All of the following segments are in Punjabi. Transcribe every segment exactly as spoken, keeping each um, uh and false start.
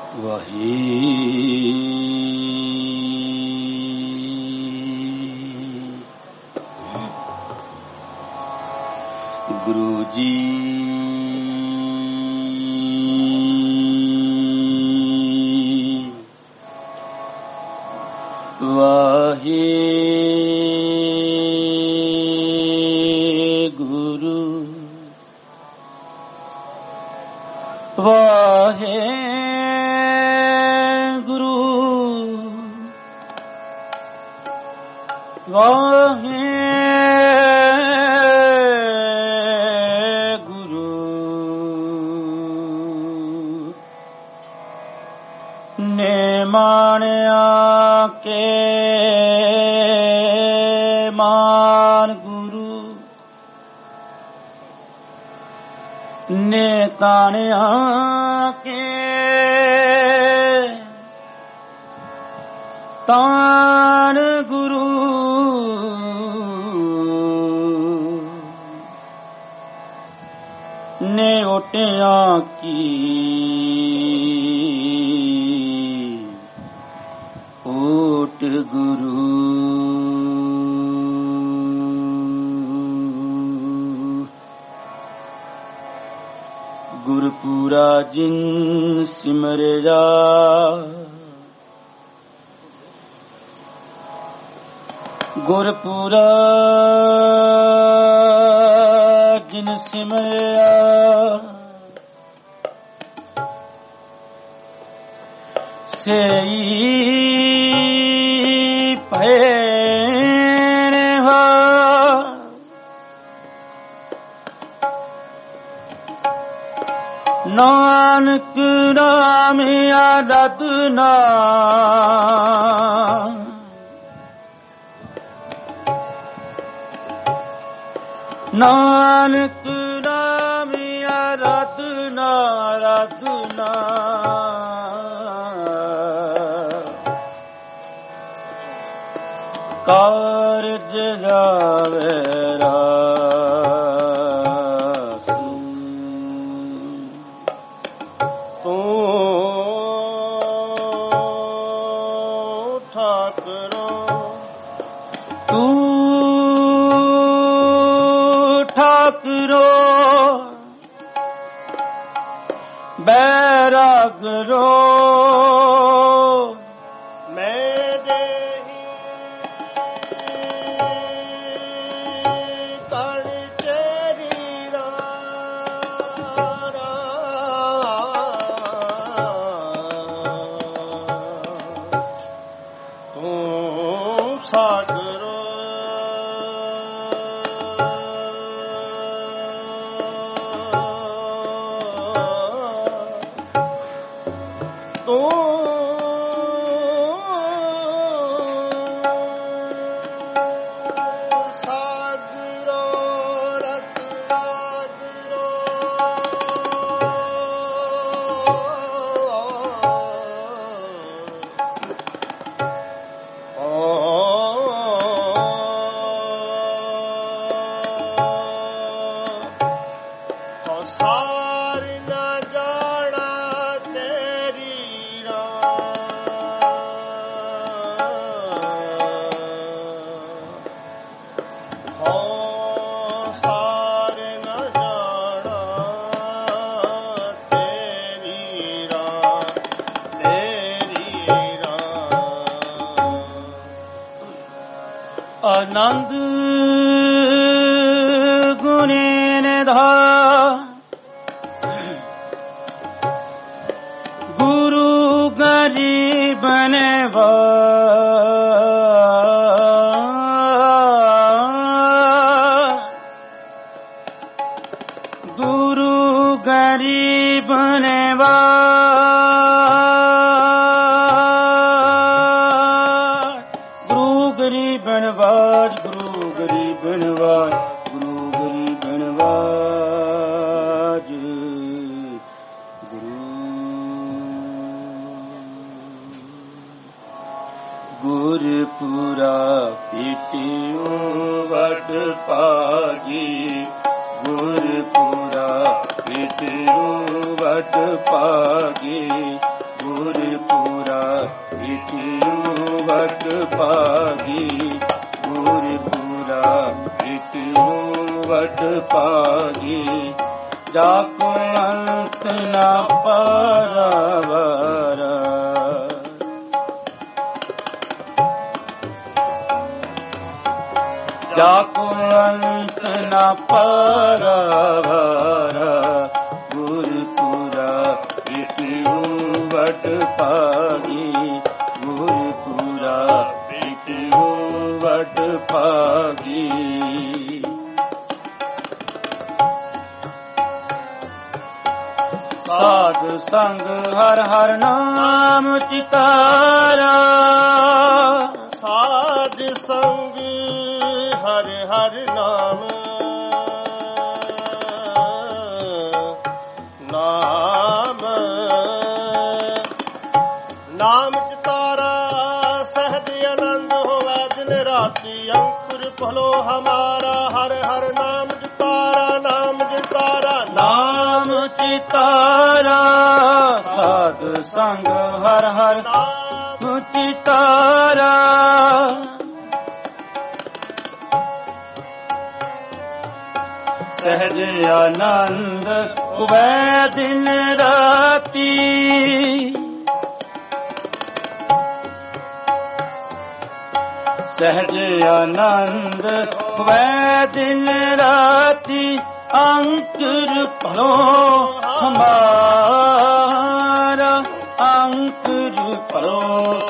ਗੁਰੂ ਜੀ ਵਾਹਿਗੁਰੂ ਵਾਹਿਗੁਰੂ ਵਾਹਿਗੁਰੂ ਨੇ ਮਾਣਿਆ ਕੇ ਮਾਨ ਗੁਰੂ ਨੇ ਤਾਣਿਆ ਕੇ ਤਾਣ ਗੁਰੂ ਨੇ ਓਟਿਆ ਕੀ ਓਟ ਗੁਰੂ ਗੁਰਪੂਰਾ ਜਿਨ ਸਿਮਰਿਆ ਗੁਰਪੂਰਾ ਜਿਨ ਸਿਮਰਿਆ ਸਈ ਭੈਣ ਹਾ ਨਾਨਕ ਨਾਮ ਆਦਤ ਨਾ ਨਾਨਕ ਨਾਮ ਆਰਾਧਨਾ ਆਰਾਧਨਾ ਕਾਰਜ ਜਾਵੇ ਰਾਸ ਤੂੰ ਠਾਕਰੋ ਤੂੰ ਠਾਕਰੋ ਬੈਰਾਗਰੋ ਮੈਂ ਦੇਹੀ ਕਣ ਤੇਰੀ ਰਾਰਾ ਤੂੰ ਸਾਗਰੋ ਆਨੰਦ ਗੁਣੇ ਨਿਧਾ ਗੁਰੂ ਗਰੀਬ ਨਵਾ ਗੁਰੂ ਗਰੀਬ ਨਵਾ ਨਵਾਜ ਗੁਰੂ ਗਰੀਬ ਨਵਾਜ ਗੁਰੂ ਗਰੀਬ ਨਵਾਜ ਗੁਰੂ ਗੁਰਪੁਰਾ ਪੀਟਿਓ ਵਡ ਪਾਗੀ ਗੁਰਪੁਰਾ ਪੀਟਿਓ ਵਡ ਪਾਗੀ ਗੁਰਪੂਰਾ ਇਟਿਉ ਵਟ ਪਾਗੀ ਗੁਰਪੂਰਾ ਇਟਿਉ ਵਟ ਪਾਗੀ ਜਾ ਕੋ ਅੰਤ ਨਾ ਪਾਰਾਵਾਰ ਜਾ ਕੋ ਅੰਤ ਨਾ ਪਾਰਾਵਾਰ ਗੁਰਪੂਰਾ ਇਟਿਉ ਵਟ ਪਾਗੀ ਗੁਰਪੂਰਾ ਇਟਿਉ ਵਟ ਪਾਗੀ ਸਾਧ ਸੰਗ ਹਰ ਹਰ ਨਾਮ ਚਿਤਾਰਾ ਸਾਧ ਸੰਗ ਹਰ ਹਰ ਨਾਮ ਨਾਮ ਨਾਮ ਚਿਤਾਰਾ ਸਹਿਜ ਆਨੰਦ ਹੋਵੇ ਦਿਨ ਰਾਤੀ ਅੰਕੁਰ ਭਲੋ ਹਮਾਰਾ ਹਰ ਹਰ ਨਾਮ ਚਿਤਾਰਾ ਨਾਮ ਚਿਤਾਰਾ ਨਾਮ ਚਿਤਾਰਾ ਸਾਧ ਸੰਗ ਹਰ ਹਰ ਨਾਮ ਚਿਤਾਰਾ ਸਹਿਜ ਆਨੰਦ ਹੋਵੇ ਦਿਨ ਰਾਤੀ ਸਹਿਜ ਆਨੰਦ ਹੋਵੇ ਦਿਨ ਰਾਤੀ ਅੰਕੁਰ ਭਲੋ ਹਮਾਰਾ ਅੰਕੁਰ ਭਲੋ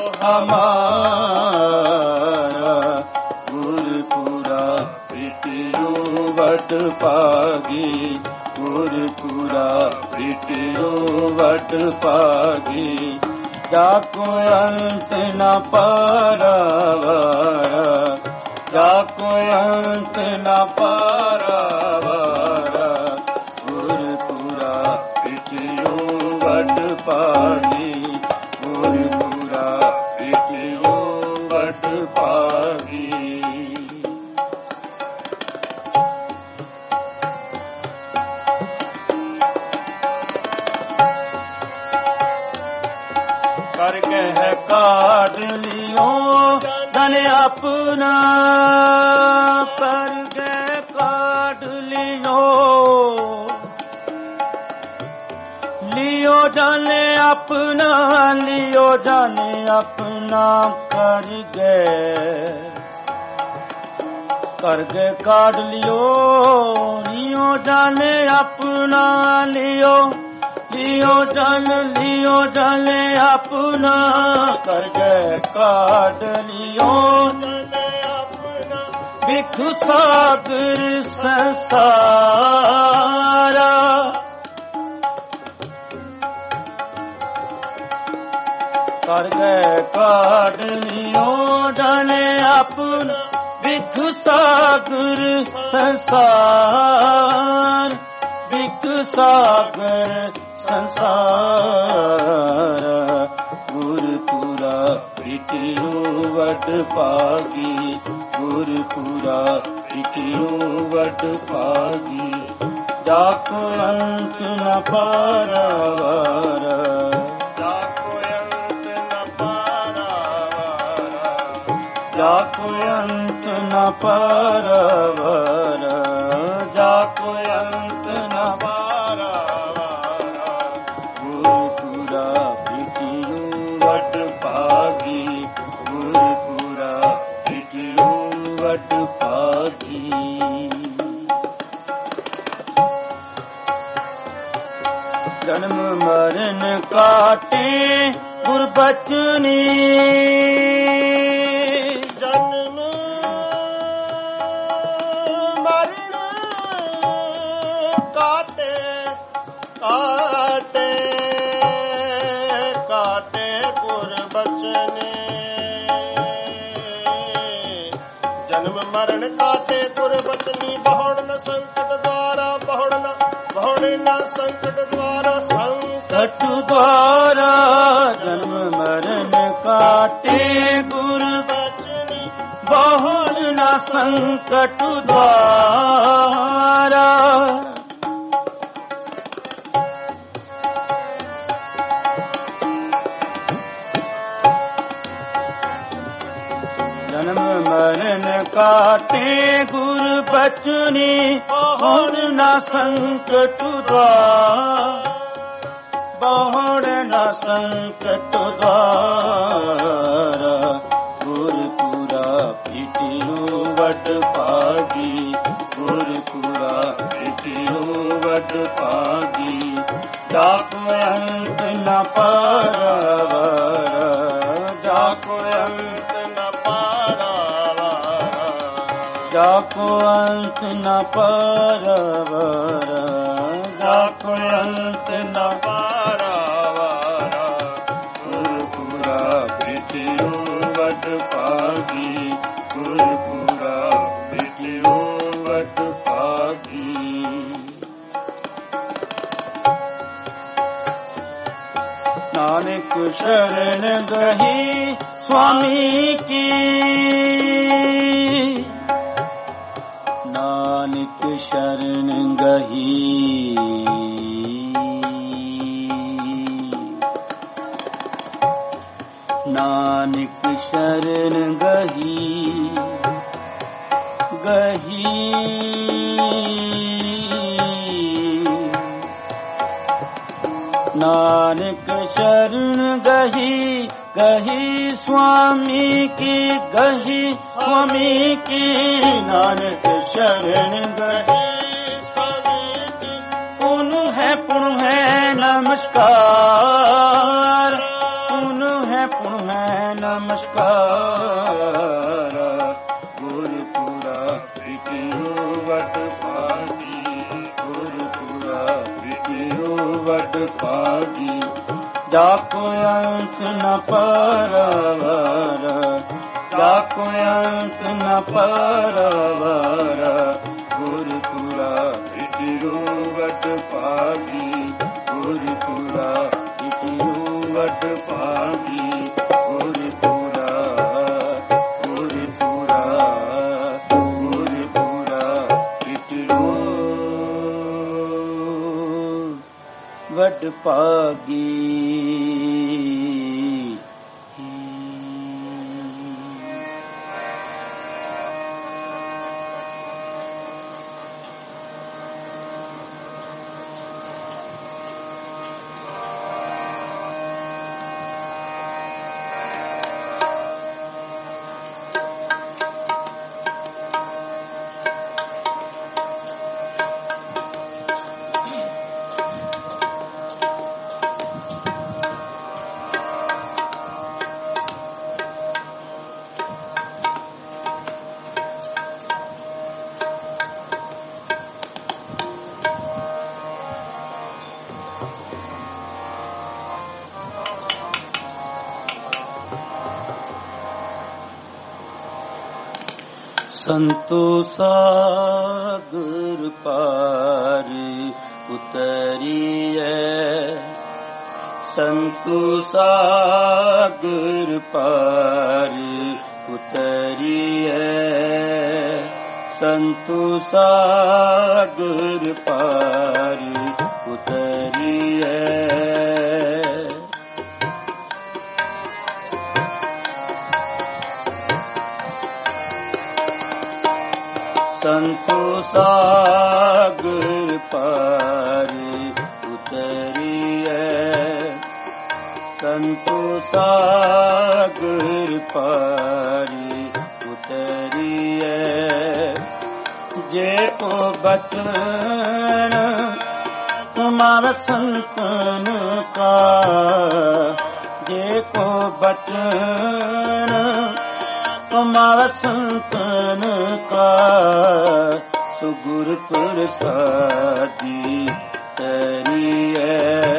ਹਮਾਰਾ ਗੁਰਪੂਰਾ ਇਟਿਉ ਵਟ ਪਾਗੀ ਗੁਰਪੂਰਾ ਇਟਿਉ ਵਟ ਪਾਗੀ ਜਾ ਕੋ ਅੰਤ ਨਾ ਪਾਰਾਵਾਰ ਜਾ ਕੋ ਅੰਤ ਨਾ ਪਾਰਾਵਾਰ ਗੁਰਪੂਰਾ ਇਟਿਉ ਵਟ ਪਾਗੀ ਗੁਰਪੂਰਾ ਇਟਿਉ ਵਟ ਪਾਗੀ ਕਰ ਕਹਿ ਕਾਢ ਲਿਓ ਧਨ ਆਪਣਾ ਕਰ ਗਏ ਕਾਢ ਲਿਓ ਲਿਓ ਜਾਣੇ ਆਪਣਾ ਲਿਓ ਜਾਣੇ ਆਪਣਾ ਕਰ ਗਏ ਕਰ ਗਏ ਕਾਢ ਲਿਓ ਲਿਓ ਜਾਣੇ ਆਪਣਾ ਲਿਓ ਲਿਓ ਜਨ ਲਿਓ ਜਾਣੇ ਆਪਣਾ ਕਰ ਗਏ ਕਾਢ ਲਿਓ ਜਾਣੇ ਆਪਣਾ ਬਿਖ ਸਾਗਰ ਸੰਸਾਰਾ ਕਰ ਗਏ ਕਾਢ ਲਿਓ ਜਾਣੇ ਆਪਣਾ ਬਿਖ ਸਾਗਰ ਸੰਸਾਰ ਬਿਖ ਸਾਗਰ ਸੰਸਾਰ ਗੁਰਪੂਰਾ ਇਟਿਉ ਵਟ ਪਾਗੀ ਗੁਰਪੂਰਾ ਇਟਿਉ ਵਟ ਪਾਗੀ ਜਾ ਕੋ ਅੰਤ ਨ ਪਾਰਾਵਾਰ ਜਾ ਕੋ ਅੰਤ ਨ ਪਾਰਾਵਾਰ ਜਾ ਕੋ ਅੰਤ ਨ ਪਾਰਾਵਾਰ ਜਾ ਕੋ ਅੰਤ ਨ ਗੁਰਪੂਰਾ ਇਟਿਉ ਵਟ ਪਾਗੀ ਗੁਰਪੂਰਾ ਇਟਿਉ ਵਟ ਪਾਗੀ ਜਨਮ ਮਰਨ ਕਾਟੇ ਗੁਰਬਚਨੀ ਜਨਮ ਮਰਨ ਕਾਟੇ ਕਾਟੇ ਕਾਟੇ ਗੁਰਬਚਨੇ ਜਨਮ ਮਰਨ ਕਾਟੇ ਗੁਰਬਚਨੀ ਬਹੁੜ ਨ ਸੰਕਟ ਦੁਆਰਾ ਬਹੁੜ ਨ ਬਹੁੜ ਨ ਸੰਕਟ ਦੁਆਰਾ ਸੰਕਟ ਦੁਆਰਾ ਜਨਮ ਮਰਨ ਕਾਟੇ ਗੁਰਬਚਨੀ ਬਹੁੜ ਨ ਸੰਕਟ ਦੁਆਰਾ चरण काटे गुर बचनी बहुड़ न संकट द्वार बहुड़ न संकट द्वार गुरपुरा पिटियो वड पागी गुरपुरा पिटियो वड पागी जाको अंत न पारावार जाको अंत न पारावार जाको अंत न पारावार जाको अंत न पारावार गुरपुरा पिटियो वड पागी गुरपुरा पिटियो वड पागी नानक शरण गही स्वामी की नानक शरण गही नानक शरण गही गही नानक शरण गही गही स्वामी की गही स्वामी की नानक शरण गही स्वामी की पुन है पुन है नमस्कार पुन है पुन है नमस्कार गुरपुरा पिटियो वड पागी गुरपुरा पिटियो वड पागी जाको अंत न पारावार जाको अंत न पारावार गुरपुरा पिटियो वड पागी गुरपुरा पिटियो वड पागी गुरपुरा गुरपुरा गुरपुरा पिटियो वड पागी संतो सागर पार उतरिए संतो सागर पार उतरिए संतो सागर पार उतरिए संतो सागर पार उतरिए संतो सागर पार उतरिए जे को बचन तुम्हारा संतन का जे को बचन तुम्हारा संतन का सुगुर प्रसादी तरिए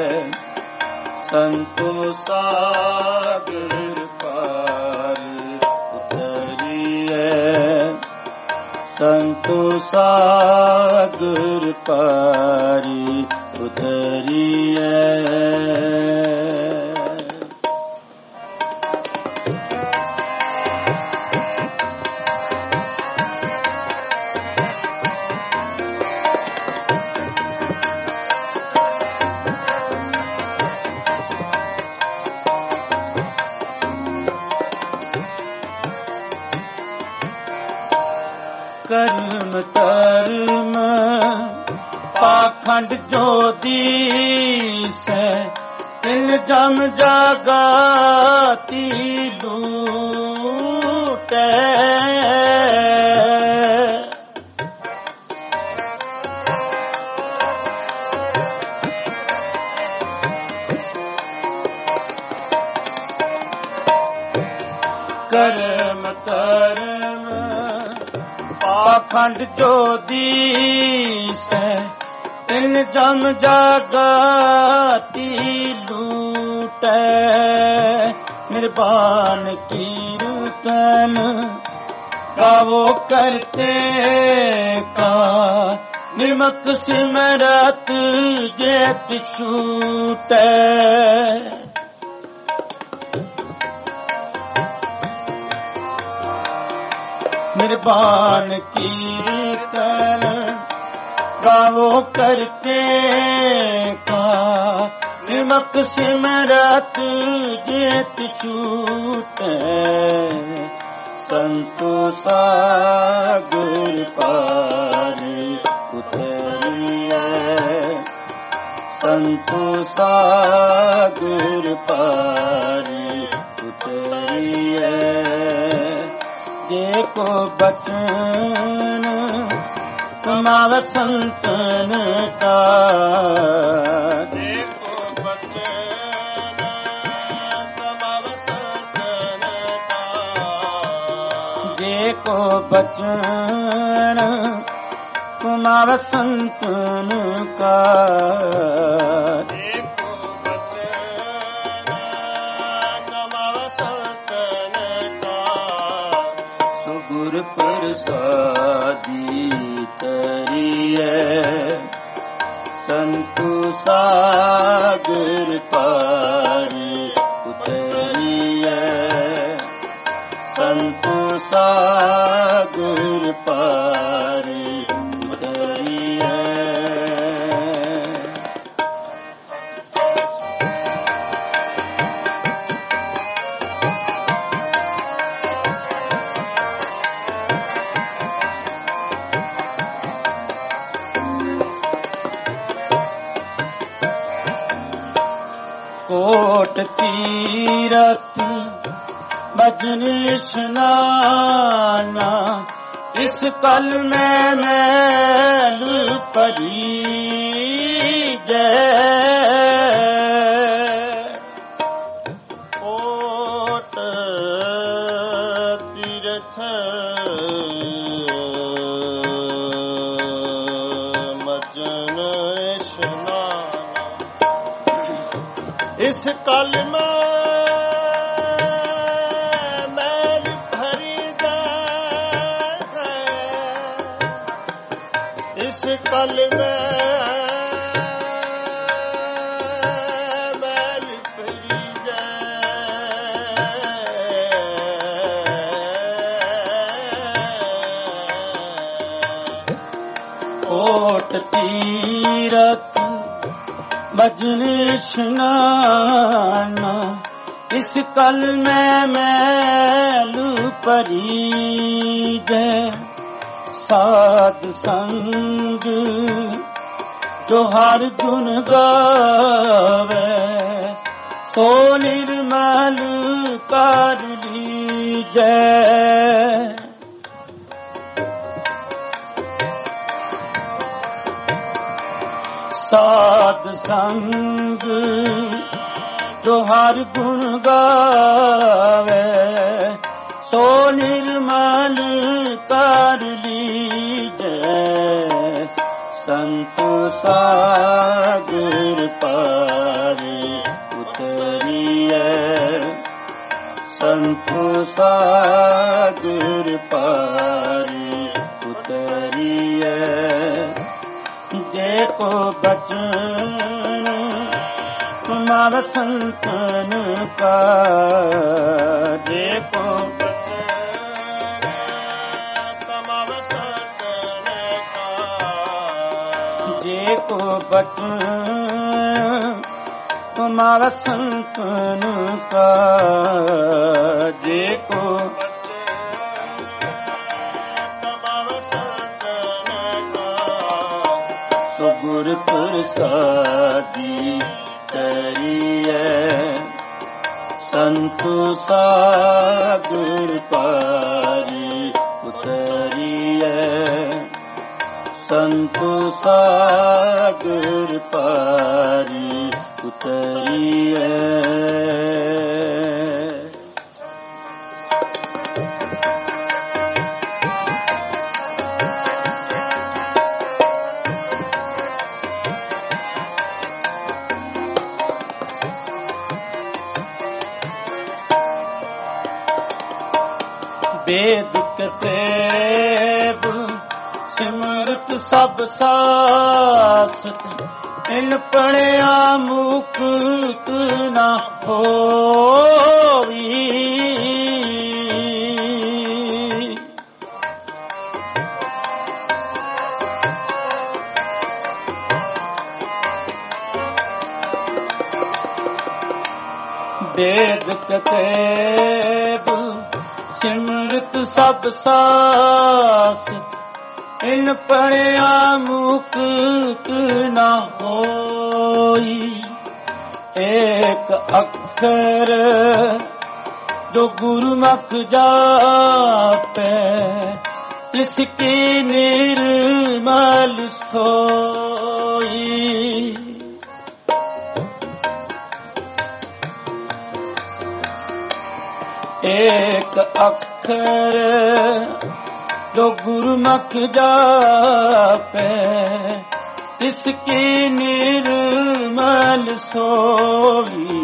संतो सागर पार उतरिए संतो सागर पार उतरिए ਕਰਮ ਧਰਮ ਪਾਖੰਡ ਜੋ ਦੀਸੈ, ਤਿਨ ਜਮ ਜਾਗਾਤੀ ਲੂਟੈ। ਕਰਮ ਧਰਮ ਪਾਖੰਡ ਜੋ ਦੀਸੈ, ਤਿਨ ਜਮ ਜਾਗਾਤੀ ਲੂਟੈ। ਨਿਰਵਾਨ ਕੀਰਤਨ ਗਾਵੋ ਕਰਤੇ ਕਾ, ਨਿਮਕ ਸਿਮਰਤ ਜੇਤ ਛੂਟੈ। ਨਿਰਵਾਨ ਕੀਰਤਨ ਗਾਵੋ ਕਰਤੇ ਕਾ, ਨਿਮਕ ਸਿਮਰਤ ਜੇਤ ਛੂਟੈ। ਸੰਤੋ ਸਾਗਰ ਪਾਰ ਉਤਰੀਐ, ਸੰਤੋ ਸਾਗਰ ਪਾਰ ਉਤਰੀਐ। ਜੇ ਕੋ ਬਚਨ ਕਮਾਵ ਸੰਤਨ ਕਾ, ਜੇ ਕੋ ਬਚਨ ਕਮਾਵ ਸੰਤਨ ਕਾ, ਜੇ ਕੋ ਬਚਨ ਕਮਾਵ ਸੰਤਨ ਕਾ, ਜੇ ਕੋ ਬਚਨ ਕਮਾਵ ਸੰਤਨ ਕਾ। ਸੋ ਗੁਰ ਪ੍ਰਸਾਦੀ ਤਰੀਐ, ਸੰਤੋ ਸਾਗਰ ਪਾਰ ਉਤਰੀਐ, ਸੰਤੋ ਸਾਗਰ ਪਾਰ ਉਤਰੀਐ। ਕੋਟ ਤੀਰਥ ਭਜਨ ਇਸ਼ਨਾਨਾ, ਇਸ ਕਲ ਮੈਂ ਮੈਲ ਭਰੀ ਜੈ। ਕੋਟ ਤੀਰਥ ਭਜਨ ਇਸ਼ਨਾਨਾ, ਇਸ ਕਲ ਮੈਂ ਮੈਲ ਭਰੀ ਜੈ, ਇਸ ਕਲ ਮੈਂ ਮੈਲ ਭਰੀ ਜੈ। ਕੋਟ ਤੀਰਥ ਭਜਨ ਇਸ਼ਨਾਨਾ, ਇਸ ਕਲ ਮੈਂ ਮੈਲ ਭਰੀ ਜੈ। ਸਾਧ ਸੰਗ ਜੋ ਹਰ ਗੁਣ ਗਾਵੇ, ਸੋ ਨਿਰਮਲ ਕਰ ਲੀਜੈ। ਸਾਧ ਸੰਗ ਜੋ ਹਰ ਗੁਣ ਗਾਵੇ, ਸੋ ਨਿਰਮਲ ਕਰ ਲੀਜੈ। ਸੰਤੋ ਸਾਗਰ ਪਾਰ ਉਤਰੀਐ, ਸੰਤੋ ਸਾਗਰ ਪਾਰ ਉਤਰੀਐ। ਜੇ ਕੋ ਬਚਨ ਕਮਾਵ ਸੰਤਨ ਕਾ, ਜੇ ਕੋ ਬਚਨ ਕਮਾਵ ਸੰਤਨ ਕਾ, ਜੇ ਕੋ ਬਚਨ ਕਮਾਵ ਸੰਤਨ ਕਾ, ਜੇ ਕੋ ਬਚਨ ਕਮਾਵ ਸੰਤਨ ਸੋ ਗੁਰ ਪ੍ਰਸਾਦੀ ਕਰੀਐ ਸੰਤੋ ਸਾਗਰ ਪਾਰੀ ਉਤਰੀਐ ਸੰਤੋ ਸਾਗਰ ਪਾਰੀ ਉਤਰੀਐ। ਵੇਦ ਕਤੇਬ ਸਿਮਰਤ ਸਭ ਸਾਸਤ ਇਨ ਪੜਿਆ ਮੁਕਤ ਨਾ ਹੋਈ। ਵੇਦ ਕਤੇਬ ਸਿਮਰਤ ਸਭ ਸਾਸਤ ਇਨ ਪੜਿਆ ਮੁਕਤ ਨਾ ਹੋਈ। ਏਕ ਅੱਖਰ ਜੋ ਗੁਰਮੁਖ ਜਾਪੈ ਤਿਸ ਕੀ ਨਿਰਮਲ ਸੋਈ। ਏਕ ਅੱਖਰ ਜੋ ਗੁਰਮੁਖ ਜਾਪੈ ਤਿਸ ਕੀ ਨਿਰਮਲ ਸੋਈ।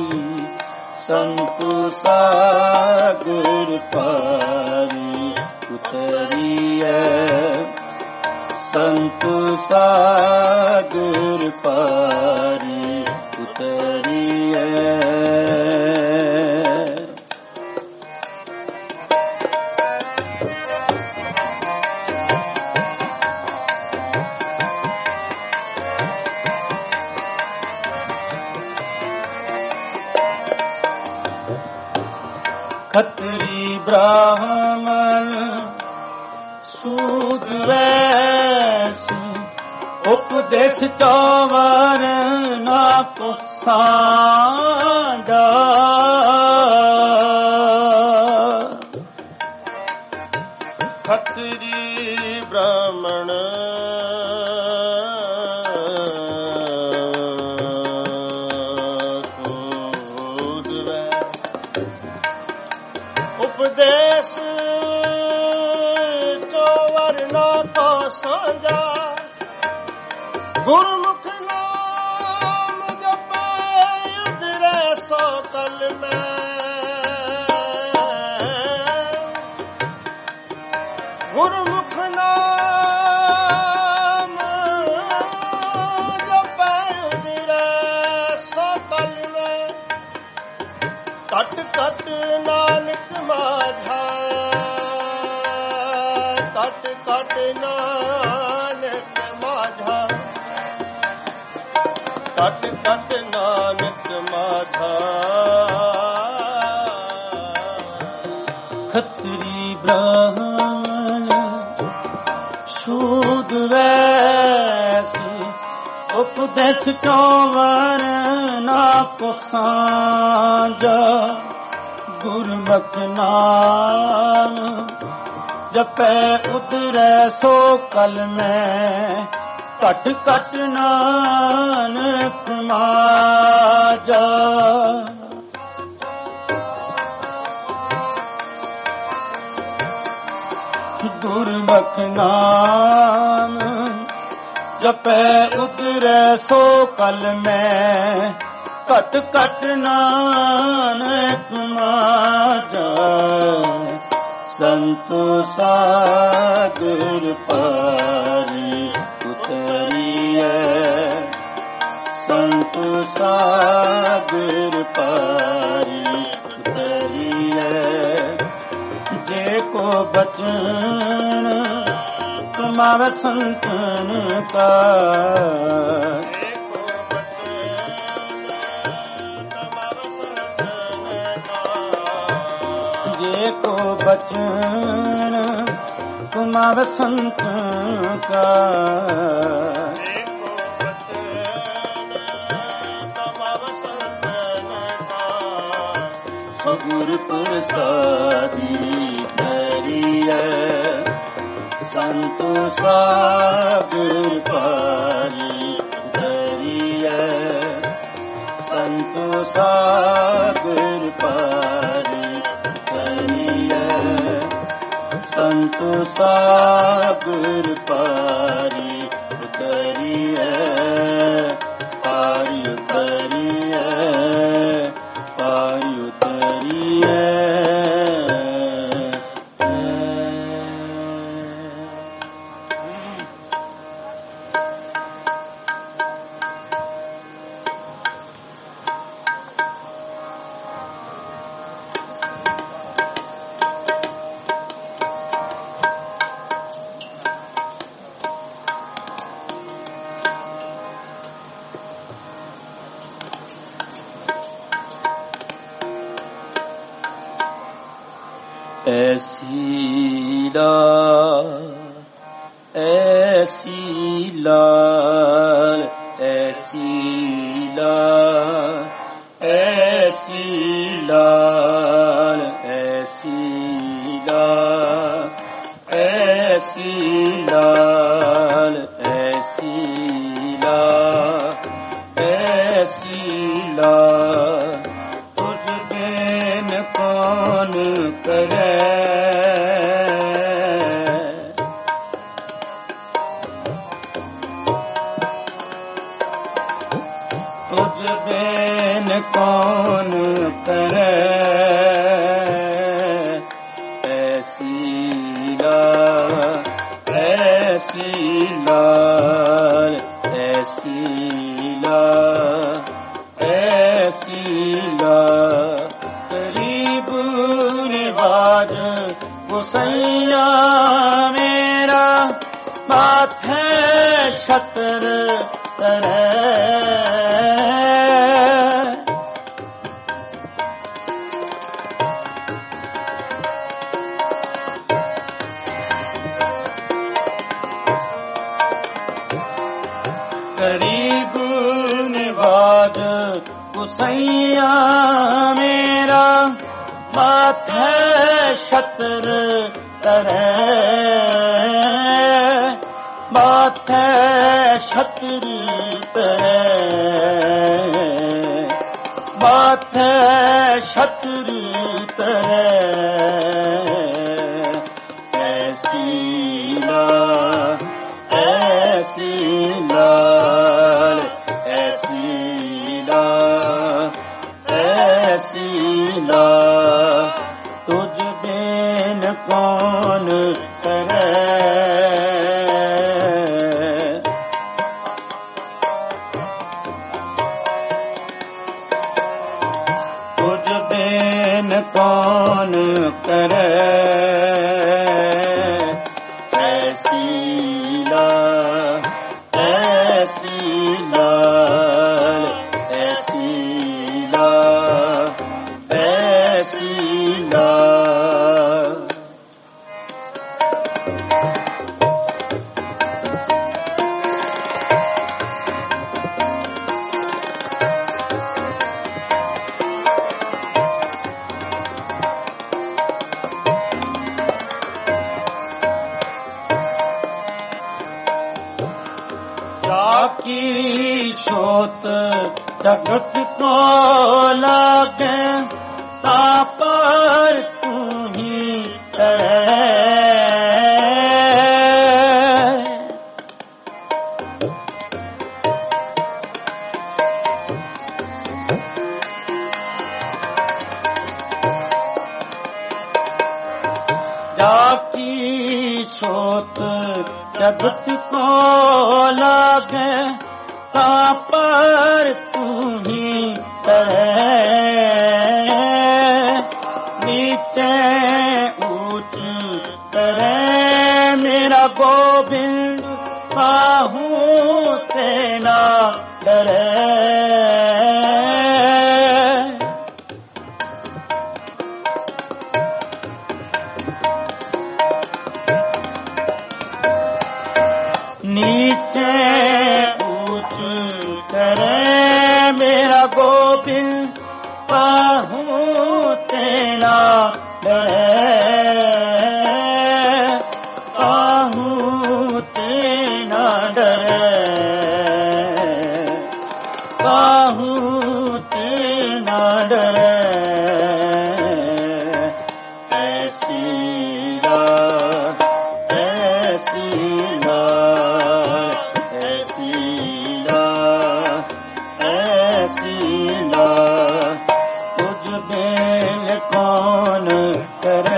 ਸੰਤੋ ਸਾਗਰ ਪਾਰੀ ਉਤਰੀਐ ਸੰਤੋ ਸਾਗਰ ਪਾਰੀ ਉਤਰੀਐ। ਖੱਤਰੀ ਬ੍ਰਾਹਮਣ ਸੂਦ ਵੈਸ ਉਪਦੇਸ਼ ਚੌਵਰ ਨਾ ਕੋ ਸਾਂਝਾ। ਖੱਤਰੀ ਬ੍ਰਾਹਮਣ ਉਪਦੇਸ਼ ਚੌਵਰ ਨਾ ਕੋ ਸਾਂਝਾ। ਗੁਰਮੁਖ ਨਾਮ ਜਪੈ ਉਧਰੈ ਸੋ ਕਲ ਮੈਂ। ਗੁਰਮੁਖ ਨਾਮ ਜਪੈ ਉਧਰੈ ਸੋ ਕਲ ਮੈਂ। ਕਟ ਕਟ ਨਾਨਕ ਮਾਝਾ ਕਟ ਕਟ ਨਾਨਕ ਮਾਝਾ ਕਟ ਕਟ ਨਾਨਕ ਮਾਝਾ। ਖੱਤਰੀ ਬ੍ਰਾਹਮਣ ਸ਼ੂਦ ਵੈਸ ਉਪਦੇਸ਼ ਚੌਵਰ ਨਾ ਕੋ ਸਾਂਝਾ। ਗੁਰਮੁਖ ਨਾਮ ਜਪੈ ਉਤਰੈ ਸੋ ਕਲ ਮੈਂ। ਘਟ ਘਟ ਨਾਨਕ ਮਾਝਾ। ਗੁਰਮੁਖ ਨਾਮ ਜਪੈ ਉਤਰੈ ਸੋ ਕਲ ਮੈਂ। ਘਟ ਘਟ ਨਾਨਕ ਮਾਝਾ। ਸੰਤੋ ਸਾਗਰ ਪਾਰੀ ਉਤਰੀਐ ਸੰਤੋ ਸਾਗਰ ਪਾਰੀ ਉਤਰੀਐ। ਜੇ ਕੋ ਬਚਨ ਤੁਮਾਰਾ ਸੰਤਨ ਕਾ। जे को बचन तुमार संत का। गुरु प्रसादी करिए संतोषा गुरु पारी करिए संतोषा गुरु पारी करिए संतोषा गुरु पारी करिए पारी करिए पारी करिए ऐसी लाल ऐसी लाल ऐसी लाल ऐसी लाल ऐसी लाल ऐसी लाल ऐसी लाल ऐसी लाल तुझ बिन कौन करे तुझ बिन कौन करे ऐसी लाल ऐसी लाल ऐसी लाल ऐसी लाल करीब निवाज गुसैया मेरा माथे छतर करे करीब निवाज गुसैया मेरा माथे छतर करे माथे छतर करे माथे छतर करे ऐसी लाल ऐसी लाल ऐसी लाल ऐसी लाल तुझ बिन कौन करे तुझ बिन कौन करे ऐसी लाल ऐसी लाल ऐसी लाल ऐसी लाल जाकी छोत जगत को लागे ता पर तू ही करे जाकी छोत जगत को लागे ता पर तू ही करे नीचे ऊंच करे मेरा गोविंद काहू तेना डरे नीचे ऊंच करे मेरा गोविंद काहू ते बहुत न डरे ऐसी रात ऐसी रात ऐसी रात ऐसी रात तुझ बिन कौन करे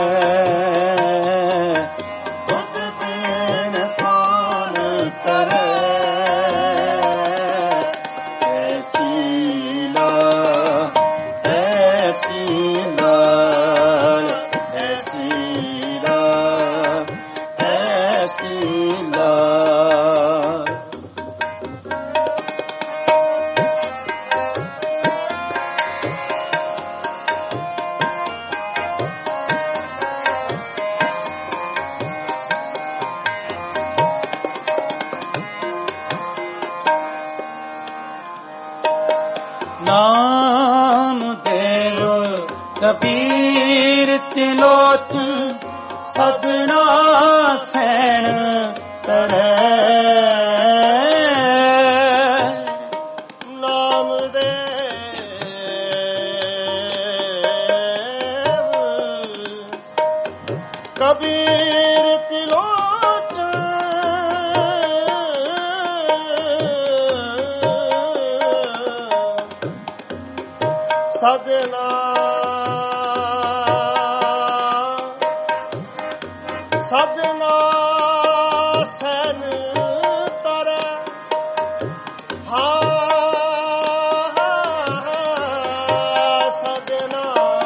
नाम देव कबीर तिलोचन सदना सैन करे नाम देव कबीर तिलोचन सदना सदना सैन तरे हा सदना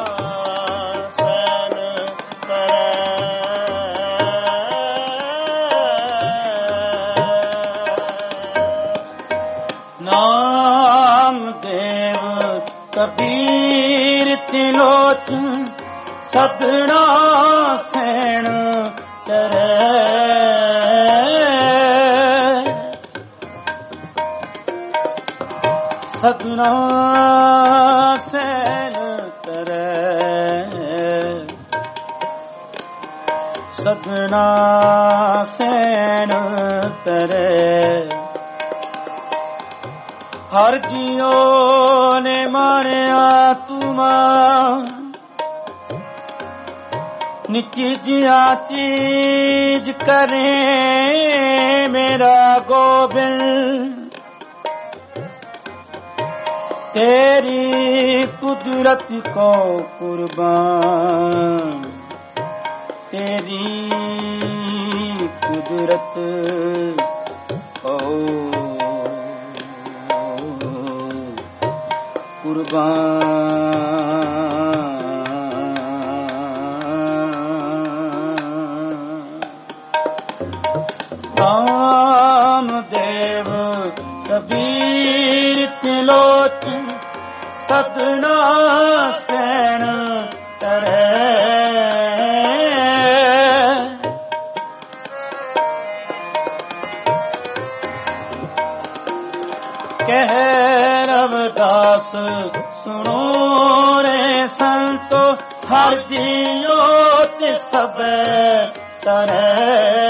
सैन तरे नाम देव कबीर तिलोचन सदना सैन करे सदना सैन करे सदना सैन करे हर जियो ने मानिया तुमा निची जिया चीज करे मेरा गोबिंद तेरी कुदरत को कुर्बान तेरी कुदरत को नाम देव कबीर तिलोचन सदना सैन करे कह रविदास सुनो रे संतो हर जियो ते सब सरे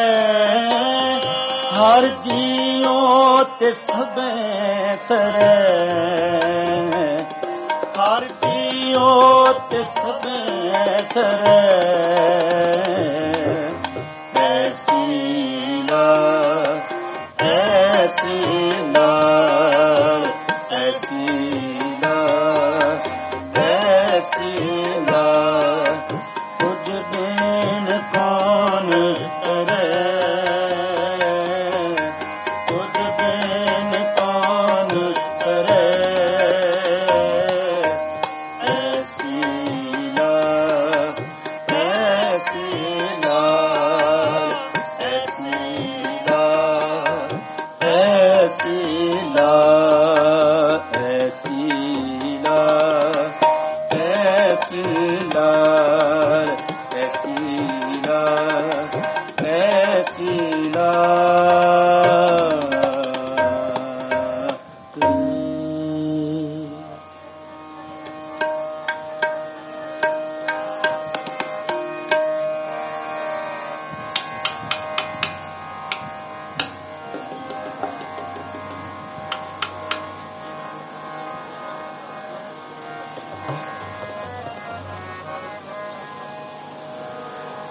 हर जियो ते सब सरे हर जियो ते सब सरे ऐसी लाल ऐसी लाल ऐसी लाल ऐसी लाल तुझ बिन कौन करे तुझ बिन कौन करे ऐसी लाल ऐसी लाल ऐसी लाल ऐसी लाल ऐसी लाल ऐसी लाल ऐसी लाल ऐसी लाल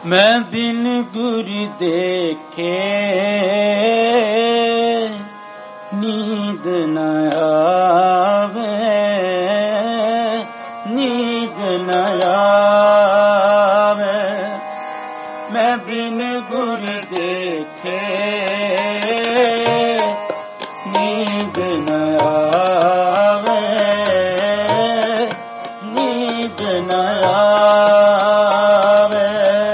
ਮੈਂ ਬਿਨ ਗੁਰ ਦੇਖੇ ਨੀਂਦ ਨ ਆਵੇ, ਨੀਂਦ ਨ ਆਵੇ। ਮੈਂ ਬਿਨ ਗੁਰ ਦੇਖੇ ਨੀਂਦ ਨ ਆਵੇ, ਨੀਂਦ ਨ ਆਵੇ।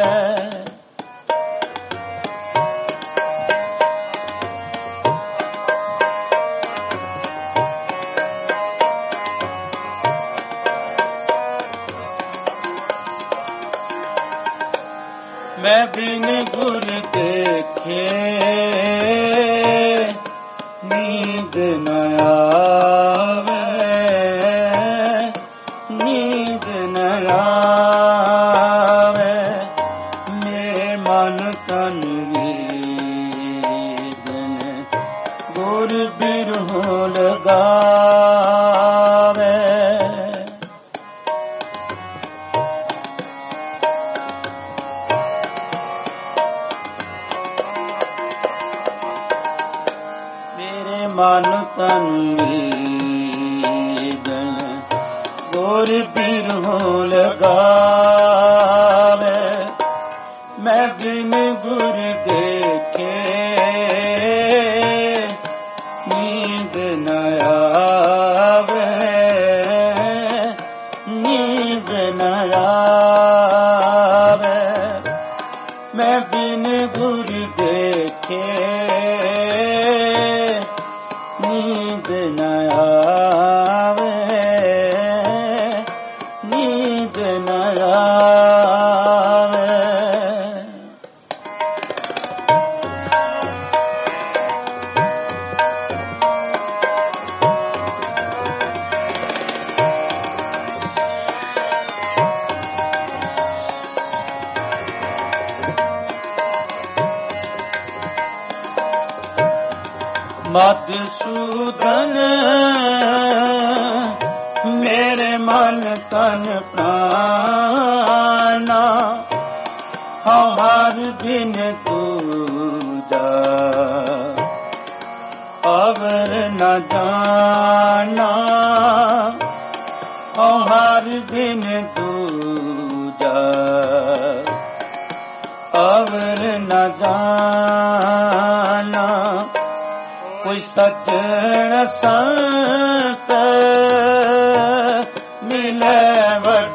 ਮੈਂ ਬਿਨ ਗੁਰ ਦੇਖੇ ਨੀਂਦ ਨ ਆਵੇ, ਨੀਂਦ ਨ ਆਵੇ। ਮੇਰੇ ਮਨ ਤਨ ਵੇਦਨ ਗੁਰ ਬਿਰਹੋ ਲਗਾਵੇ। ਮਨ ਤਨ ਵੇਦਨ ਗੁਰ ਬਿਰਹੋ ਲਗਾਵੇ। ਮੈਂ ਬਿਨ ਗੁਰ ਦੇਖੇ ਨੀਂਦ ਨ ਆਵੇ, ਨੀਂਦ ਨ ਆਵੇ। ਮੈਂ ਬਿਨ ਗੁਰ ਦੇਖੇ ਨੀਂਦ ਨ ਆਵੇ, ਨੀਂਦ ਨ ਆਵੇ। ਮਧੂਸੂਦਨ ਮੇਰੇ ਮਨ ਤਨ ਪ੍ਰਾਨਾ, ਹਉ ਹਰ ਬਿਨ ਤੂਜਾ ਅਵਰ ਨ ਜਾਨਾ। ਹਉ ਹਰ ਬਿਨ ਤੂਜਾ ਅਵਰ ਨ ਜਾਨਾ। ਕੋਈ ਸੱਜਣ ਸੰਤ ਮਿਲੇ ਵਡ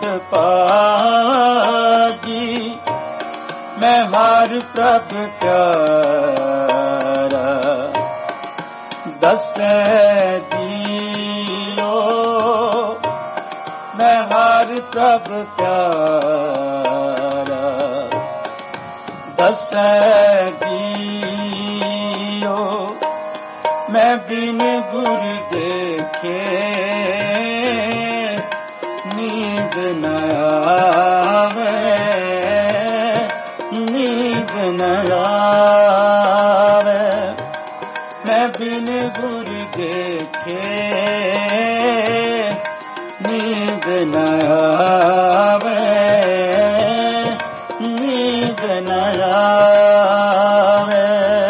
ਭਾਗੀ, ਮੈਂ ਹਰ ਪ੍ਰਭ ਪਿਆਰਾ ਦੱਸੈ ਜੀਓ। ਮੈਂ ਹਰ ਪ੍ਰਭ ਪਿਆਰਾ ਦੱਸੈ ਜੀਓ। ਮੈਂ ਬਿਨ ਗੁਰ ਦੇਖੇ ਨੀਂਦ ਨ ਆਵੇ, ਨੀਂਦ ਨ ਆਵੇ। ਮੈਂ ਬਿਨ ਗੁਰ ਦੇਖੇ ਨੀਂਦ ਨ ਆਵੇ, ਨੀਂਦ ਨ ਆਵੇ।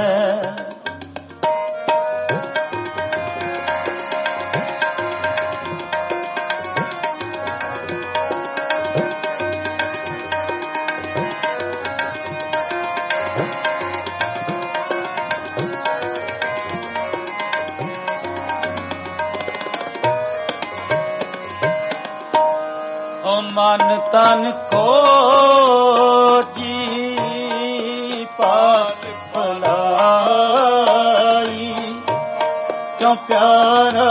ਓ ਮਨ ਤਨ ਖੋਜੀ ਪਾਕ ਭਲਾਈ, ਕਿਉਂ ਪਿਆਰਾ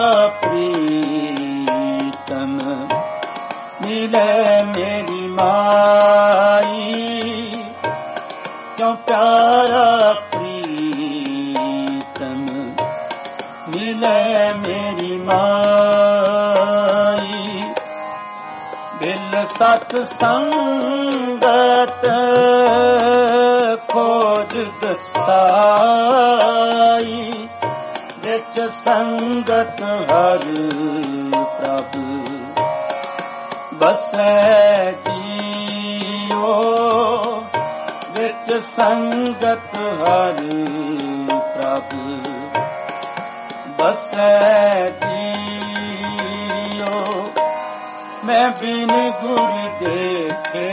ਪ੍ਰੀਤਮ ਮਿਲੇ ਮੇਰੀ ਮਾਈ। ਕਿਉਂ ਪਿਆਰਾ ਪ੍ਰੀਤਮ ਮਿਲੇ ਮੇਰੀ ਮਾਈ। ਬਿਲ ਸਤ ਸੰਗਤ ਖੋਜ ਦਸਾਈ, ਵਿੱਚ ਸੰਗਤ ਹਰ ਪ੍ਰਭ ਬਸੈ ਜੀਓ। ਸੰਗਤ ਹਰ ਪ੍ਰਭ ਬਸੈ ਜੀਓ। ਮੈਂ ਬਿਨ ਗੁਰ ਦੇਖੇ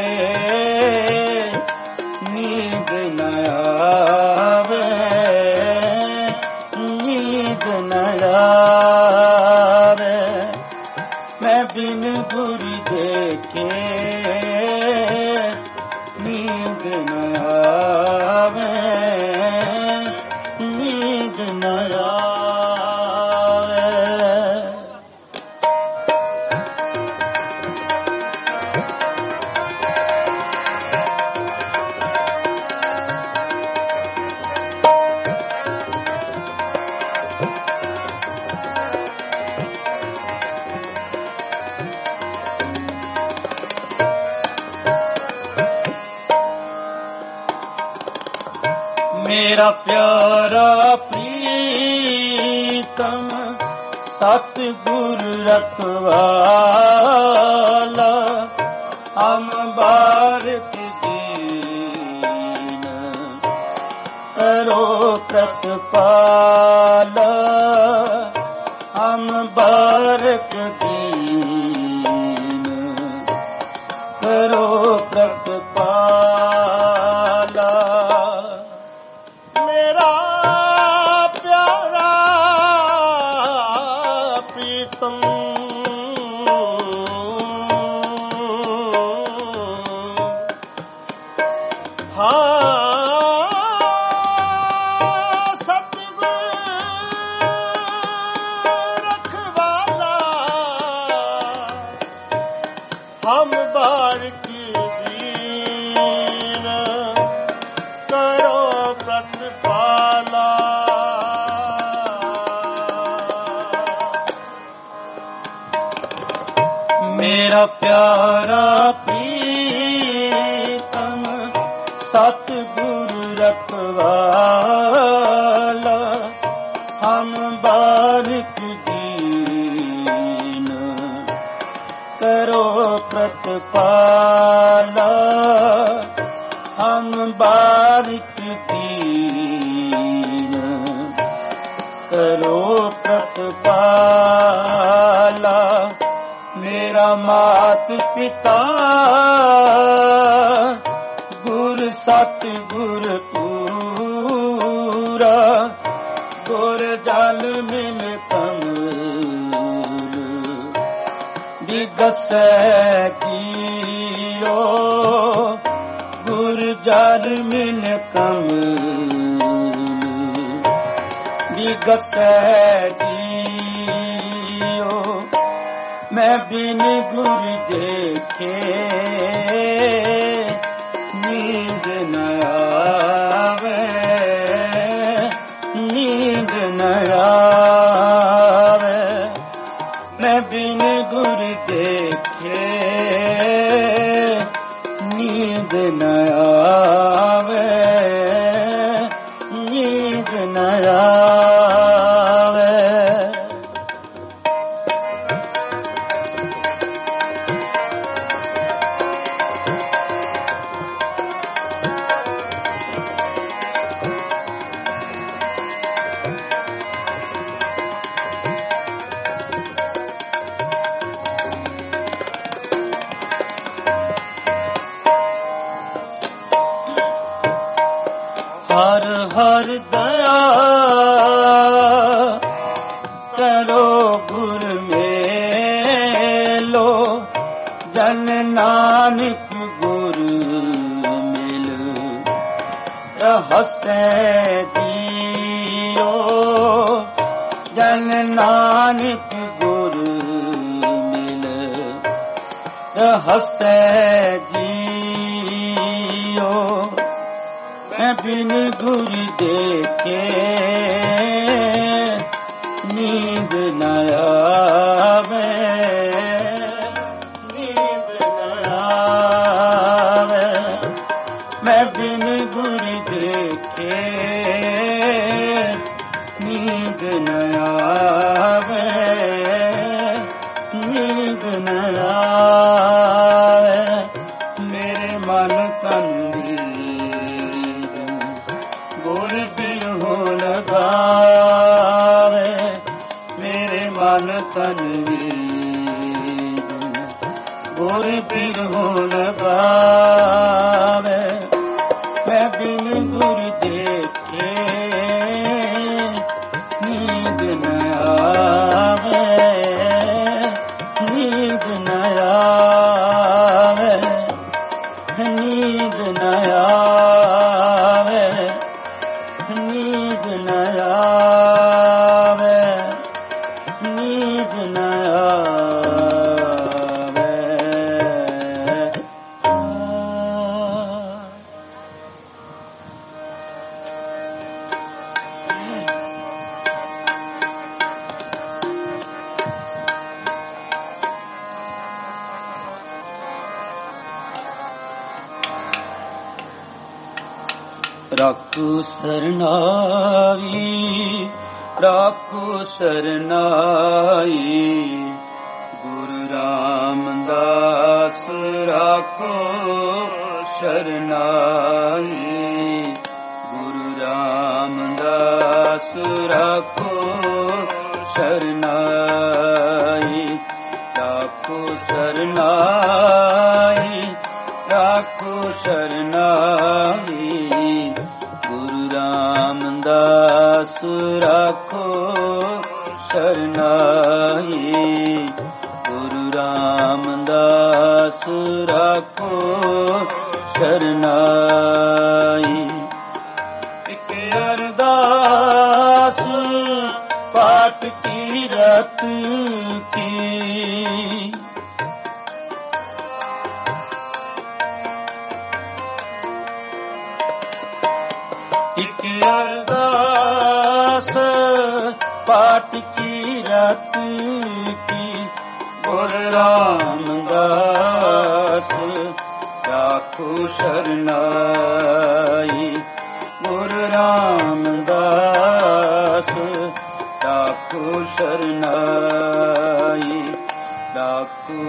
ਨੀਂਦ ਨ ਆਵੇ, ਨੀਂਦ ਨ ਆਵੇ। ਮੈਂ ਬਿਨ ਗੁਰ ਦੇਖੇ ਨੀਂਦ ਨ ਆਵੇ, ਨੀਂਦ ਨ ਆਵੇ। ਮੇਰਾ ਪਿਆਰਾ ਪ੍ਰੀਤਮ ਸਤਿਗੁਰ ਰਖਵਾਲਾ, ਹਮ ਬਾਰਿਕ ਦੀਨ ਕਰੋ ਪ੍ਰਤਪਾਲ। ਹਮ ਬਾਰਿਕ ਦੀਨ ਕਰੋ ਪ੍ਰਤਪਾਲ। ਮੇਰਾ ਪਿਆਰਾ ਪ੍ਰੀਤਮ ਹਾਂ ਸਤਿਗੁਰ ਰਖਵਾਲਾ, ਹਮ ਬਾਰਿਕ ਦੀਨ ਕਰੋ ਪ੍ਰਤਪਾਲਾ। ਮੇਰਾ ਪਿਆਰਾ ਪ੍ਰੀਤਮ ਸਤਿਗੁਰ ਰਖਵਾਲਾ, ਹਮ ਬਾਰਿਕ ਦੀਨ ਕਰੋ ਪ੍ਰਤਪਾਲਾ। ਹਮ ਬਾਰਿਕ ਦੀਨ ਕਰੋ ਪ੍ਰਤਪਾਲਾ। ਮੇਰਾ ਮਾਤ ਪਿਤਾ ਗੁਰ ਸਤਿਗੁਰ ਪੂਰਾ, ਗੁਰ ਜਲ ਮਿਲ ਕਮਲ ਦਿਗਸੈ ਜੀਓ। ਗੁਰ ਜਲ ਮਿਲ ਕਮਲ ਦਿਗਸੈ ਜੀਓ। ਮੈਂ ਬਿਨ ਗੁਰ ਦੇਖੇ ਨੀਂਦ ਨ ਆਵੇ, ਨੀਂਦ ਨ ਆਵੇ। ਮੈਂ ਬਿਨ ਗੁਰ ਦੇਖੇ ਨੀਂਦ ਨ ਆਵੇ, ਨੀਂਦ ਨ ਆਵੇ। ਹਰ ਹਰ ਦਇਆ ਕਰੋ ਗੁਰ ਮੇਲੋ, ਜਨ ਨਾਨਕ ਗੁਰ ਮਿਲ ਰਹਸੈ ਜੀਓ। ਜਨ ਨਾਨਕ ਗੁਰ ਮਿਲ ਰਹਸੈ ਜੀਓ। ਮੈਂ ਬਿਨ ਗੁਰ ਦੇਖੇ ਨੀਂਦ ਨ ਆਵੇ, ਨੀਂਦ ਨ ਆਵੇ। ਮੈਂ ਬਿਨ ਗੁਰ ਦੇਖੇ ਨੀਂਦ ਨ ਆਵੇ, ਨੀਂਦ ਨ ਆਵੇ। ਮੇਰੇ ਮਨ ਤਨ ਦੀ ਮਨ ਤਨ ਵੀਰ ਗੁਰ ਬਿਰਹੁ ਲਗਾਵੇ ਮੈਂ ਬਿਨ ਗੁਰ ਦੇਖੇ ਨੀਂਦ ਨ ਆਵੇ ਨੀਂਦ ਨ ਆਵੇ ਨੀਂਦ ਨ ਆਵੇ ਨੀਂਦ ਨ ਆਵੇ ਨੀਂਦ ਨ ਆਵੇ ਰਾਖੂ ਸਰਨਾਈ ਰਾਖੂ ਸਰਨਾਈ ਗੁਰੂ ਰਾਮਦਾਸ ਰਾਖੋ ਸਰਨਾਈ ਗੁਰੂ ਰਾਮਦਾਸ ਰਾਖੋ ਸਰਨਾਈ ਰਾਖੋ ਸਰਨਾਈ ਰਾਖੋ ਸਰਨਾਈ ਗੁਰੂ ਰਾਮਦਾਸ ਰਾਖੋ ਸਰਨਾਈ ਗੁਰੂ ਰਾਮਦਾਸ ਰਾਖੋ ਸਰਨਾਈ ਇਕ ਅਰਦਾਸ ਪਾਠ ਕੀਰਤ ਕੀ ਇਕ ਅਰਦਾਸ ਪਾਠ ਕੀਰਤ ਕੀ ਗੁਰ ਰਾਮਦਾਸ ਰਾਖੋ ਸਰਨਾਈ ਗੁਰ ਰਾਮਦਾਸ ਰਾਖੋ ਸਰਨਾਈ ਰਾਖੋ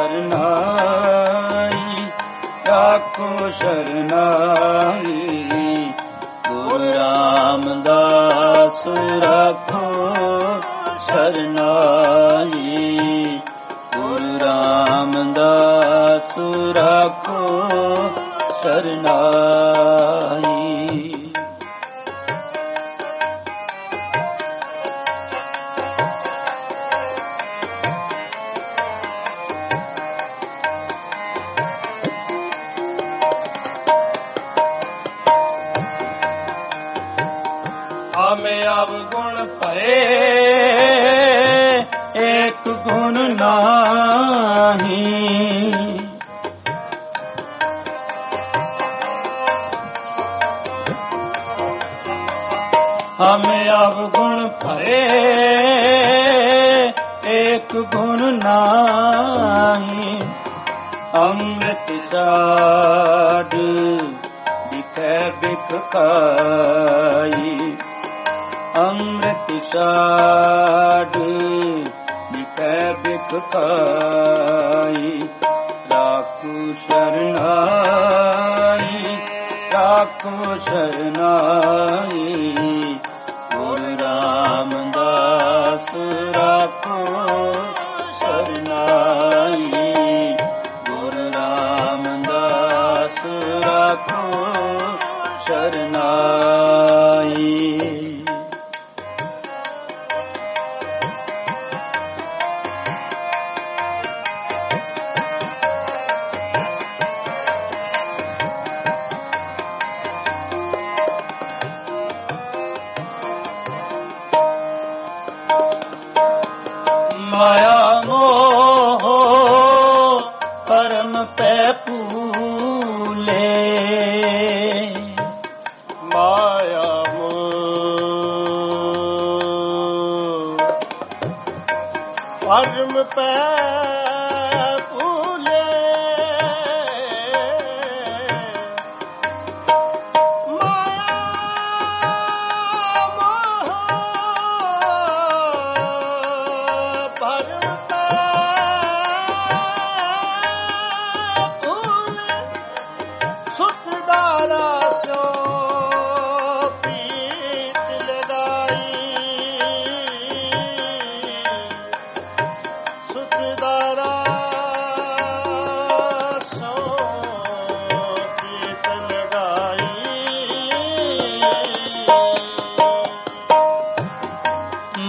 ਸਰਨਾਈ ਰਾਖੋ ਸਰਨਾਈ ਗੁਰੂ ਰਾਮਦਾਸ ਰਾਖੋ ਸਰਨਾਈ ਗੁਰੂ ਰਾਮਦਾਸ ਰਾਖੋ ਸਰਨਾਈ ਹਮੇ ਅਵਗੁਣ ਭਰੇ ਏਕ ਗੁਣ ਨਾਹੀ ਹਮੇ ਅਵਗੁਣ ਭਰੇ ਏਕ ਗੁਣ ਨਾਹੀ ਅੰਮ੍ਰਿਤ ਸਾਧ ਦਿਖੈ ਬਿਖ ਖਾਈ ਅੰਮ੍ਰਿਤ ਸਾਧ ਦਿਖੈ ਬਿਖ ਖਾਈ ਰਾਖੂ ਸਰਨਾਈ ਰਾਖੂ ਸਰਨਾਈ ਗੁਰੂ ਰਾਮਦਾਸ ਰਾਖੋ ਸਰਨਾਈ ਗੁਰੂ ਰਾਮਦਾਸ ਰਾਖੋ ਸਰਨਾਈ ਮਾਇਆ ਮੋਹ ਪਰਮ ਪੈ ਭੂਲੇ ਮਾਇਆ ਮੋਹ ਪਰਮ ਪੈ ਭੂਲੇ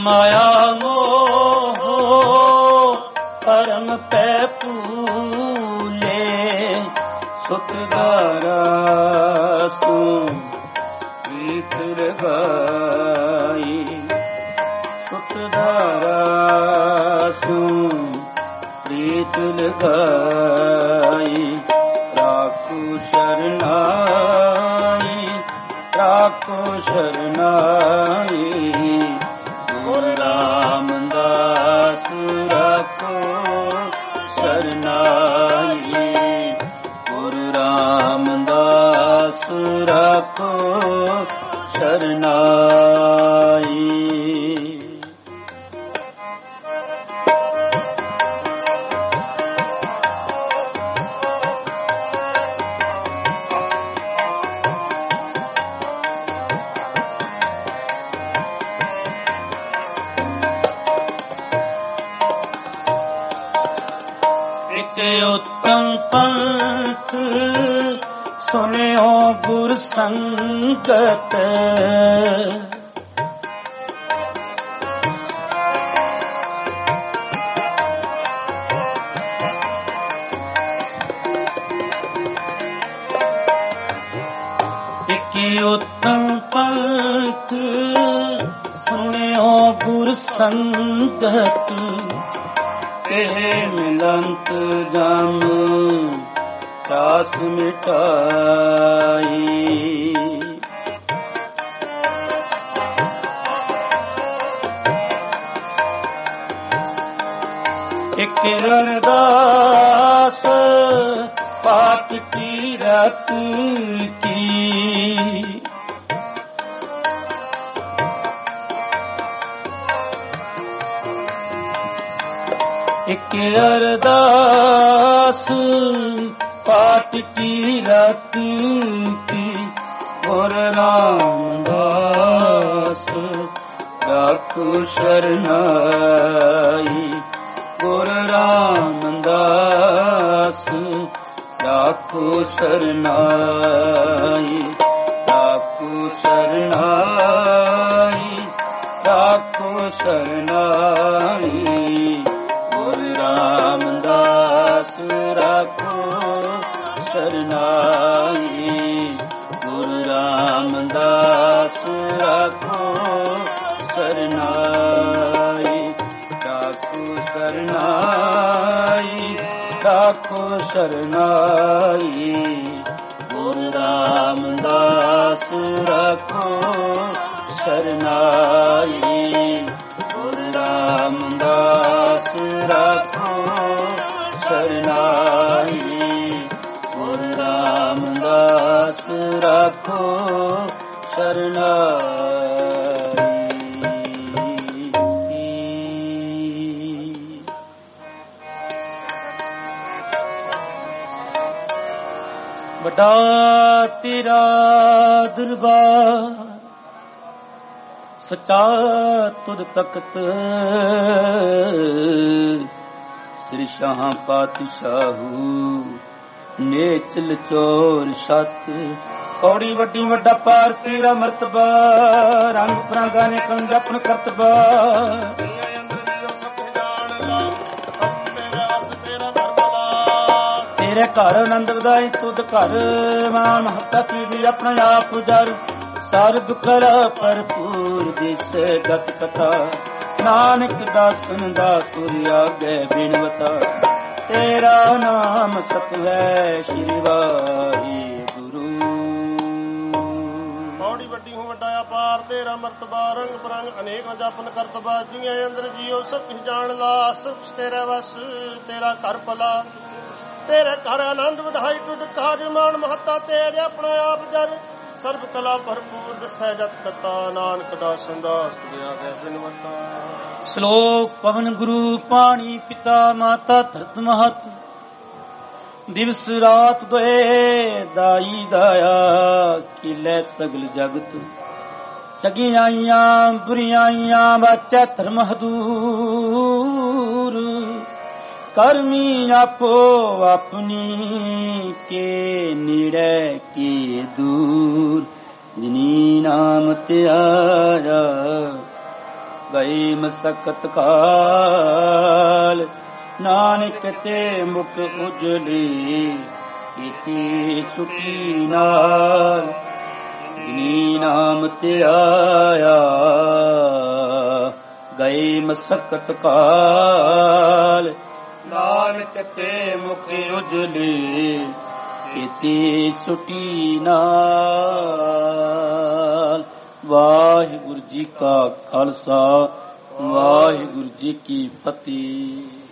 ਮਾਇਆ ਮੋਹ ਪਰਮ ਪੈ ਪੂਲੇ ਸੁਤਗਾਰਾ ਸੋ ਪ੍ਰੀਤ ਲਗਾਈ ਸੁਤਗਾਰਾ ਸੋ ਪ੍ਰੀਤ ਲਗਾਈ ਰਾਖੋ ਸ਼ਰਨਾਈ ਰਾਖੋ ਸ਼ਰਨਾਈ ਗੁਰੂ ਰਾਮਦਾਸ ਰਾਖੋ ਸ਼ਰਨਾਈ ਗੁਰੂ ਰਾਮਦਾਸ ਰਾਖੋ ਸ਼ਰਨਾਈ। ਉਤਮ ਪੰਥ ਸੁਨਿਓ ਗੁਰ ਸੰਗਤ ਇਕ ਉਤਮ ਪੰਥ ਸੁਨਿਓ ਗੁਰ ਸੰਗਤ ਇਹ ਮਿਲੰਤ ਜਮ ਕਾਸ ਮਿਟਾਈ ਇਕ ਅਰਦਾਸ ਪਾਠ ਕੀ ਰਤ ਕੀ ਇਕ ਅਰਦਾਸ ਪਾਠ ਕੀ ਰਤ ਕੀ ਗੁਰ ਰਾਮਦਾਸ ਰਾਖੋ ਸ਼ਰਨਾਈ ਗੁਰ ਰਾਮਦਾਸ ਰਾਖੋ ਸ਼ਰਨਾਈ ਰਾਖੋ ਸ਼ਰਨਾਈ ਰਾਖੋ ਸ਼ਰਨਾਈ ਰਾਮਦਾਸ ਰਾਖੋ ਸ਼ਰਨਾਈ ਗੁਰੂ ਰਾਮਦਾਸ ਰਾਖੋ ਸ਼ਰਨਾਈ ਰਾਖੋ ਸ਼ਰਨਾਈ ਰਾਖੋ ਸ਼ਰਨਾਈ ਗੁਰੂ ਰਾਮਦਾਸ ਰਾਖੋ ਸ਼ਰਨਾਈ ਗੁਰੂ ਰਾਮਦਾਸ ਰਾਖੋ ਸ਼ਰਨਾਈ ਗੁਰੂ ਰਾਮਦਾਸ ਰਾਖੋ ਸ਼ਰਨਾਈ। ਵੱਡਾ ਤੇਰਾ ਦਰਬਾਰ ਸਚਾ ਤੁਧ ਤਖਤ ਸ੍ਰੀ ਸ਼ਾਹ ਪਾਤਸ਼ਾਹੂ ਨੇਚਲ ਚੋਰ ਛਤ ਕੌੜੀ ਵੱਡੀ ਵੱਡਾ ਪਾਰ ਤੇਰਾ ਮਰਤਬਾ ਰੰਗ ਪਰਾਂਗਾ ਨੇ ਕੰਨ ਜਪਨ ਕਰਤਬਾ ਤੇਰੇ ਘਰ ਆਨੰਦ ਵਧਾਈ ਤੁਧ ਘਰ ਮਾਨ ਮਹੱਤਾ ਕੀ ਆਪਣਾ ਆਪ ਪੁਜਾਰ ਸਰਬ ਕਰ ਭਰਪੂਰ ਦਿਸ ਗਤ ਕਥਾ ਨਾਨਕ ਦਾਸਨ ਦਾ ਸੁਰਿਆ ਗੈ ਬਿਨਵਤਾ ਤੇਰਾ ਨਾਮ ਸਤਵੈ ਸ਼੍ਰੀ ਵਾਹਿਗੁਰੂ। ਬੌੜੀ ਵੱਡੀ ਹੂੰ ਵੱਡਾ ਅਪਾਰ ਤੇਰਾ ਮਰਤਬਾ ਰੰਗ ਬਰੰਗ ਅਨੇਕ ਜਪਨ ਕਰਤਬਾ ਜਿਵੇਂ ਅੰਦਰ ਜੀਓ ਸਭ ਕੁਝ ਜਾਣਦਾ ਸਭ ਤੇਰੇ ਵਸ ਤੇਰਾ ਘਰ ਭਲਾ ਤੇਰੇ ਘਰ ਆਨੰਦ ਵਧਾਈ ਤੁਧ ਘਰ ਮਾਨ ਮਹੱਤਾ ਤੇਰੇ ਆਪਣਾ ਆਪ ਜਰ ਸਰਬ ਕਲਾ ਭਰਪੂਰ ਦਸੈ ਜਤ ਕਤਾ ਨਾਨਕ ਦਾਸਨ ਦਾ ਸੁਰਿਆ ਗੈ ਬਿਨਵਤਾ। ਸ਼ਲੋਕ ਪਵਨ ਗੁਰੂ ਪਾਣੀ ਪਿਤਾ ਮਾਤਾ ਧਰਤ ਮਹਤ ਦਿਵਸ ਰਾਤ ਦੋਏ ਦਾਈ ਦਾਇਆ ਕੀਲੇ ਸਗਲ ਜਗਤ ਚਗੀਆਈਆਂ ਬੁਰੀਆਈਆਂ ਵਾਚੈ ਧਰਮ ਹਦੂਰ ਕਰਮੀ ਆਪੋ ਆਪਣੀ ਕੇ ਨੇੜੇ ਕੀ ਦੂਰ ਜਿਨੀ ਨਾਮ ਤੇ ਆਇਆ ਗਈ ਮਸਕਤ ਕਾਲ। ਨਾਨਕ ਤੇ ਮੁਖ ਉਜਲੀ ਕੀਤੀ ਛੁਟੀ ਨਾਲ। ਜਿਨੀ ਨਾਮ ਤੇ ਆਇਆ ਗਈ ਮਸਕਤ ਕਾਲ। ਨਾਨਕ ਤੇ ਮੁਖ ਉਜਲੀ ਕੀਤੀ ਛੁਟੀ ਨਾਲ। ਵਾਹਿਗੁਰੂ ਜੀ ਕਾ ਖਾਲਸਾ, ਵਾਹਿਗੁਰੂ ਜੀ ਕੀ ਫਤਿਹ।